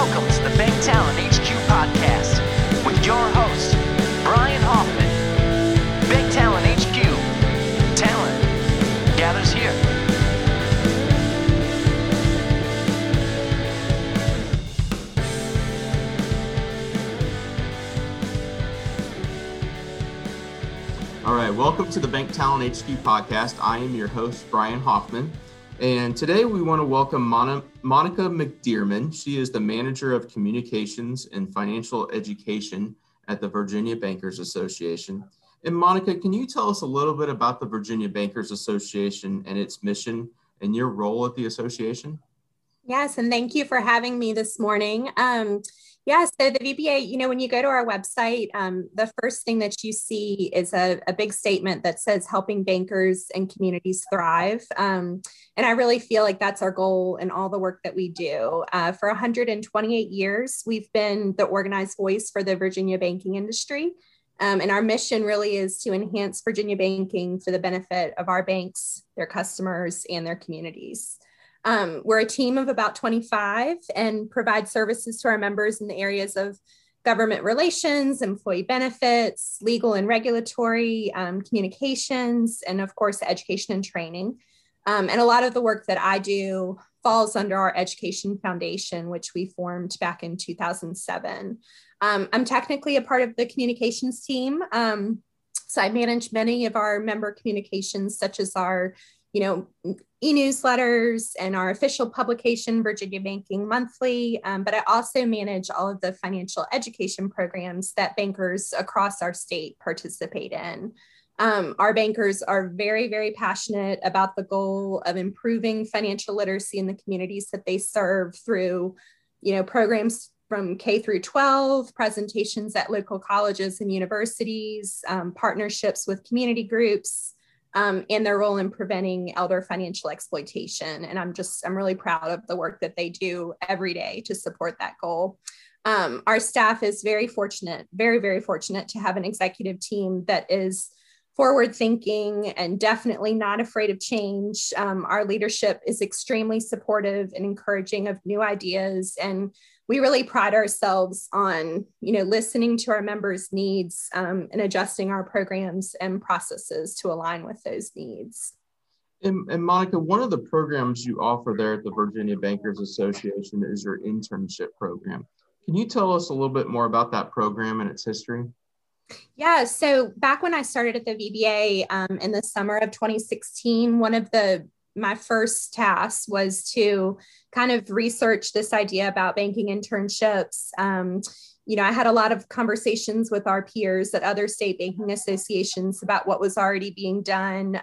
Welcome to the Bank Talent HQ podcast with your host, Brian Hoffman. Bank Talent HQ. Talent gathers here. All right, welcome to the Bank Talent HQ podcast. I am your host, Brian Hoffman. And today we want to welcome Monica McDearman. She is the Manager of Communications and Financial Education at the Virginia Bankers Association. And Monica, can you tell us a little bit about the Virginia Bankers Association and its mission and your role at the association? Yes, and thank you for having me this morning. So the VBA, when you go to our website, the first thing that you see is a big statement that says helping bankers and communities thrive. And I really feel like that's our goal in all the work that we do. For 128 years, we've been the organized voice for the Virginia banking industry. And our mission really is to enhance Virginia banking for the benefit of our banks, their customers, and their communities. We're a team of about 25 and provide services to our members in the areas of government relations, employee benefits, legal and regulatory, communications, and of course, education and training. And a lot of the work that I do falls under our Education Foundation, which we formed back in 2007. I'm technically a part of the communications team. So I manage many of our member communications, such as our e-newsletters and our official publication, Virginia Banking Monthly, but I also manage all of the financial education programs that bankers across our state participate in. Our bankers are very, very passionate about the goal of improving financial literacy in the communities that they serve through, programs from K through 12, presentations at local colleges and universities, partnerships with community groups, and their role in preventing elder financial exploitation. And I'm really proud of the work that they do every day to support that goal. Our staff is very fortunate, very, very fortunate to have an executive team that is forward thinking and definitely not afraid of change. Our leadership is extremely supportive and encouraging of new ideas. And we really pride ourselves on, listening to our members' needs and adjusting our programs and processes to align with those needs. And Monica, one of the programs you offer there at the Virginia Bankers Association is your internship program. Can you tell us a little bit more about that program and its history? Yeah, so back when I started at the VBA in the summer of 2016, one of my first tasks was to kind of research this idea about banking internships. I had a lot of conversations with our peers at other state banking associations about what was already being done,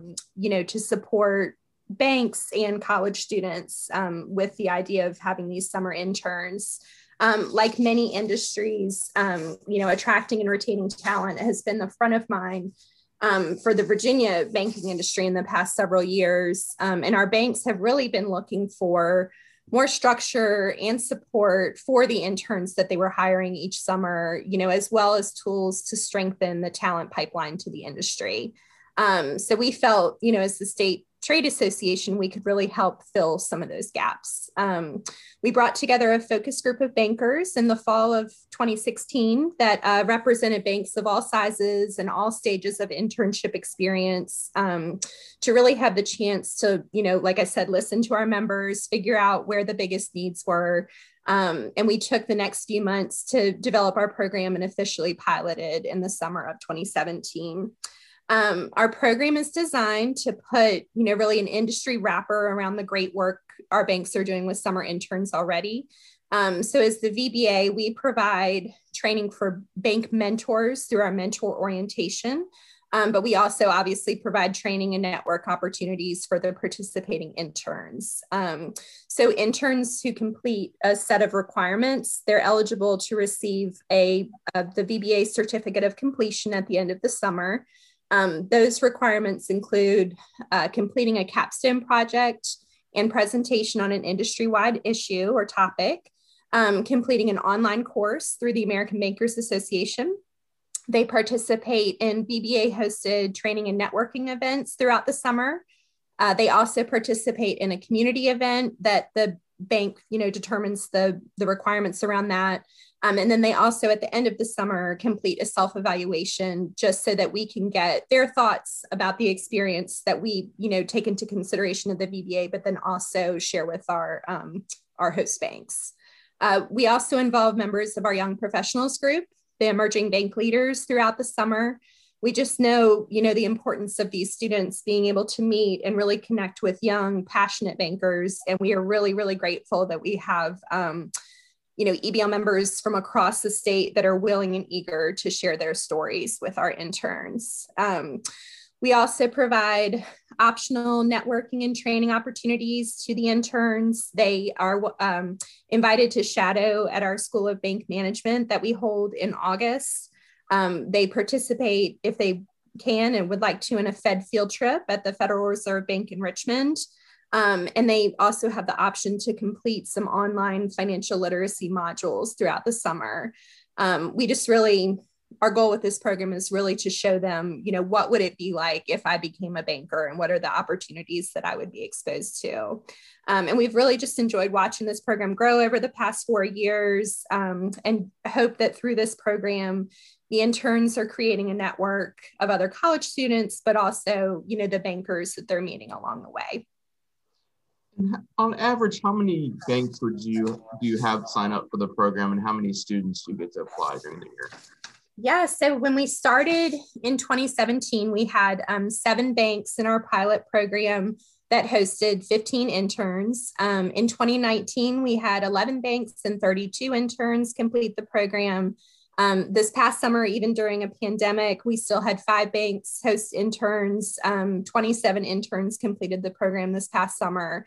to support banks and college students with the idea of having these summer interns. Like many industries, attracting and retaining talent has been the front of mind for the Virginia banking industry in the past several years. And our banks have really been looking for more structure and support for the interns that they were hiring each summer, as well as tools to strengthen the talent pipeline to the industry. So we felt, as the state trade association, we could really help fill some of those gaps. We brought together a focus group of bankers in the fall of 2016 that represented banks of all sizes and all stages of internship experience to really have the chance to, like I said, listen to our members, figure out where the biggest needs were. And we took the next few months to develop our program and officially piloted in the summer of 2017. Our program is designed to put, really an industry wrapper around the great work our banks are doing with summer interns already. So as the VBA, we provide training for bank mentors through our mentor orientation, but we also obviously provide training and network opportunities for the participating interns. So interns who complete a set of requirements, they're eligible to receive the VBA certificate of completion at the end of the summer. Those requirements include completing a capstone project and presentation on an industry-wide issue or topic, completing an online course through the American Bankers Association. They participate in VBA-hosted training and networking events throughout the summer. They also participate in a community event that the bank, determines the requirements around that. And then they also, at the end of the summer, complete a self-evaluation just so that we can get their thoughts about the experience that we, take into consideration of the VBA, but then also share with our host banks. We also involve members of our young professionals group, the emerging bank leaders, throughout the summer. We just know, the importance of these students being able to meet and really connect with young, passionate bankers. And we are really, really grateful that we have, EBL members from across the state that are willing and eager to share their stories with our interns. We also provide optional networking and training opportunities to the interns. They are invited to shadow at our School of Bank Management that we hold in August. They participate, if they can and would like to, in a Fed field trip at the Federal Reserve Bank in Richmond. And they also have the option to complete some online financial literacy modules throughout the summer. Our goal with this program is really to show them, what would it be like if I became a banker, and what are the opportunities that I would be exposed to. And we've really just enjoyed watching this program grow over the past 4 years, and hope that through this program, the interns are creating a network of other college students, but also, the bankers that they're meeting along the way. On average, how many banks do you have sign up for the program, and how many students do you get to apply during the year? Yeah, so when we started in 2017, we had 7 banks in our pilot program that hosted 15 interns. In 2019, we had 11 banks and 32 interns complete the program. This past summer, even during a pandemic, we still had 5 banks host interns. 27 interns completed the program this past summer,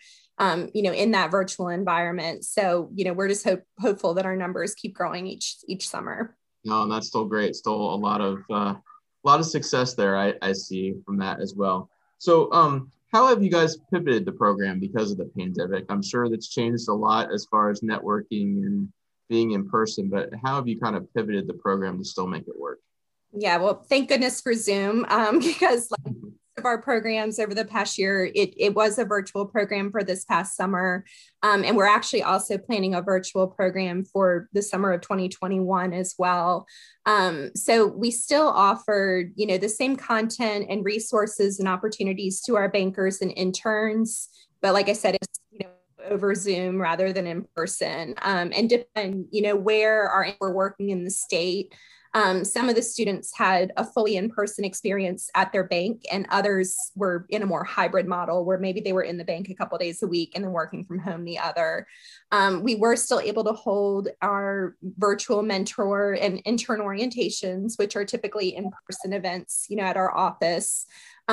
in that virtual environment. So, we're just hopeful that our numbers keep growing each summer. No, and that's still great. Still a lot of success there. I see from that as well. So, how have you guys pivoted the program because of the pandemic? I'm sure that's changed a lot as far as networking and being in person, but how have you kind of pivoted the program to still make it work? Yeah, well, thank goodness for Zoom, because of our programs over the past year, it was a virtual program for this past summer. And we're actually also planning a virtual program for the summer of 2021 as well. So we still offered, the same content and resources and opportunities to our bankers and interns. But like I said, it's, over Zoom rather than in person, and depend, where we're working in the state. Some of the students had a fully in-person experience at their bank, and others were in a more hybrid model where maybe they were in the bank a couple of days a week and then working from home the other. We were still able to hold our virtual mentor and intern orientations, which are typically in-person events, at our office.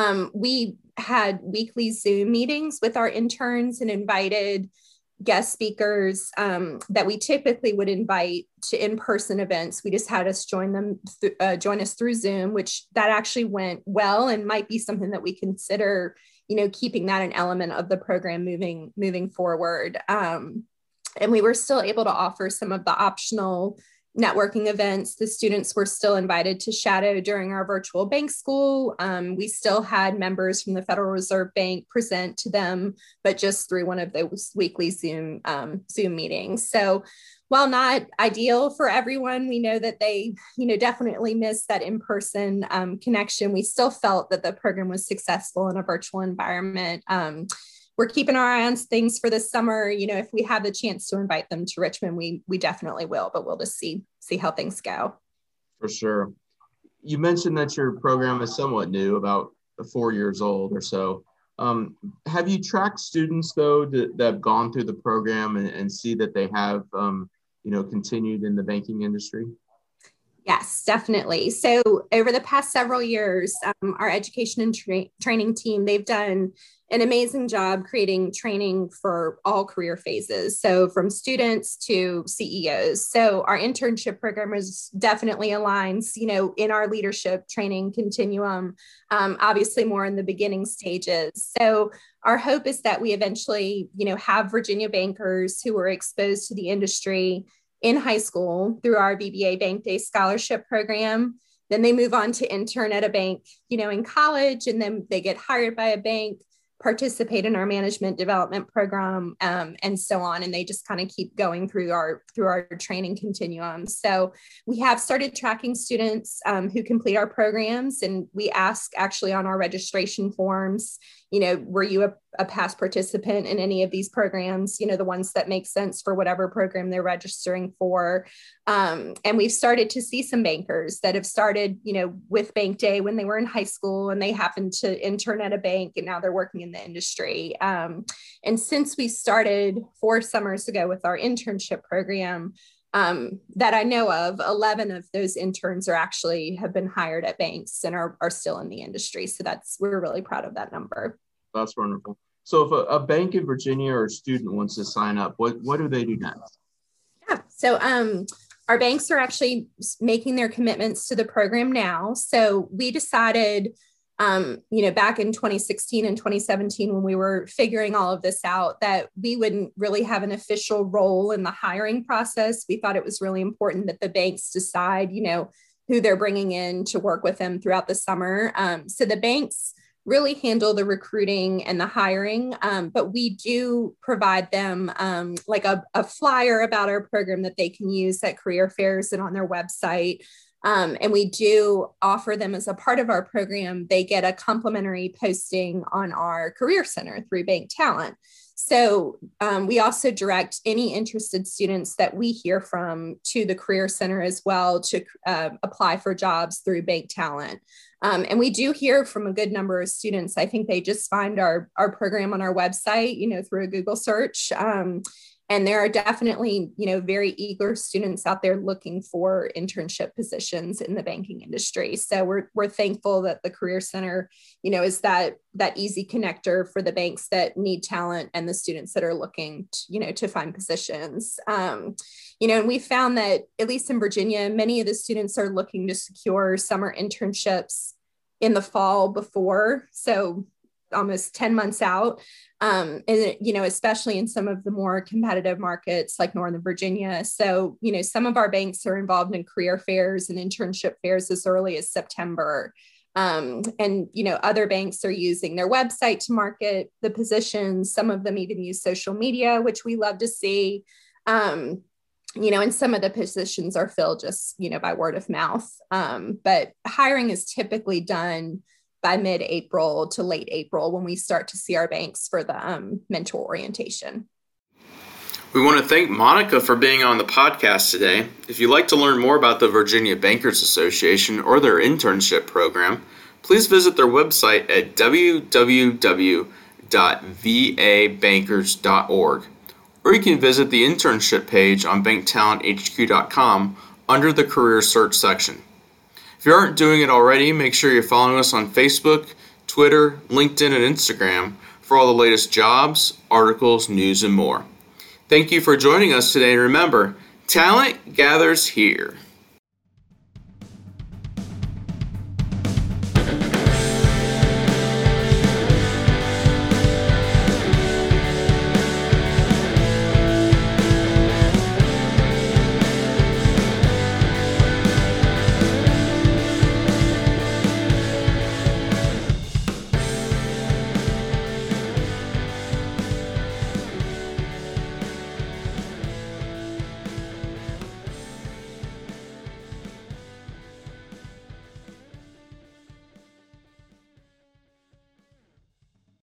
We had weekly Zoom meetings with our interns and invited guest speakers that we typically would invite to in-person events. We just had us join us through Zoom, which that actually went well and might be something that we consider, keeping that an element of the program moving forward. And we were still able to offer some of the optional networking events. The students were still invited to shadow during our virtual bank school. We still had members from the Federal Reserve Bank present to them, but just through one of those weekly Zoom meetings. So while not ideal for everyone, we know that they, definitely miss that in-person connection. We still felt that the program was successful in a virtual environment. We're keeping our eye on things for this summer. If we have the chance to invite them to Richmond, we definitely will, but we'll just see how things go. For sure. You mentioned that your program is somewhat new, about 4 years old or so. Have you tracked students, though, that have gone through the program and see that they have, continued in the banking industry? Yes, definitely. So over the past several years, our education and training team, they've done an amazing job creating training for all career phases. So from students to CEOs. So our internship program is definitely aligns, in our leadership training continuum, obviously more in the beginning stages. So our hope is that we eventually, have Virginia bankers who were exposed to the industry in high school through our VBA Bank Day Scholarship Program. Then they move on to intern at a bank, in college, and then they get hired by a bank. participate in our management development program, and so on. And they just kind of keep going through our training continuum. So we have started tracking students who complete our programs, and we ask actually on our registration forms, were you a past participant in any of these programs, the ones that make sense for whatever program they're registering for. And we've started to see some bankers that have started, with Bank Day when they were in high school and they happened to intern at a bank and now they're working in the industry. And since we started 4 summers ago with our internship program, that I know of, 11 of those interns have been hired at banks and are still in the industry. So we're really proud of that number. That's wonderful. So if a bank in Virginia or a student wants to sign up, what do they do next? Yeah. So our banks are actually making their commitments to the program now. So we decided, back in 2016 and 2017, when we were figuring all of this out, that we wouldn't really have an official role in the hiring process. We thought it was really important that the banks decide, who they're bringing in to work with them throughout the summer. So the banks really handle the recruiting and the hiring, but we do provide them like a flyer about our program that they can use at career fairs and on their website. And we do offer them, as a part of our program, they get a complimentary posting on our career center through Bank Talent. So we also direct any interested students that we hear from to the Career Center as well to apply for jobs through Bank Talent. And we do hear from a good number of students. I think they just find our program on our website, through a Google search. And there are definitely, very eager students out there looking for internship positions in the banking industry. So we're thankful that the Career Center, is that easy connector for the banks that need talent and the students that are looking, to find positions. And we found that, at least in Virginia, many of the students are looking to secure summer internships in the fall before. So almost 10 months out. And, especially in some of the more competitive markets like Northern Virginia. So, some of our banks are involved in career fairs and internship fairs as early as September. And, other banks are using their website to market the positions. Some of them even use social media, which we love to see. And some of the positions are filled just, by word of mouth. But hiring is typically done by mid-April to late April when we start to see our banks for the mentor orientation. We want to thank Monica for being on the podcast today. If you'd like to learn more about the Virginia Bankers Association or their internship program, please visit their website at www.vabankers.org, or you can visit the internship page on banktalenthq.com under the career search section. If you aren't doing it already, make sure you're following us on Facebook, Twitter, LinkedIn, and Instagram for all the latest jobs, articles, news, and more. Thank you for joining us today, and remember, talent gathers here.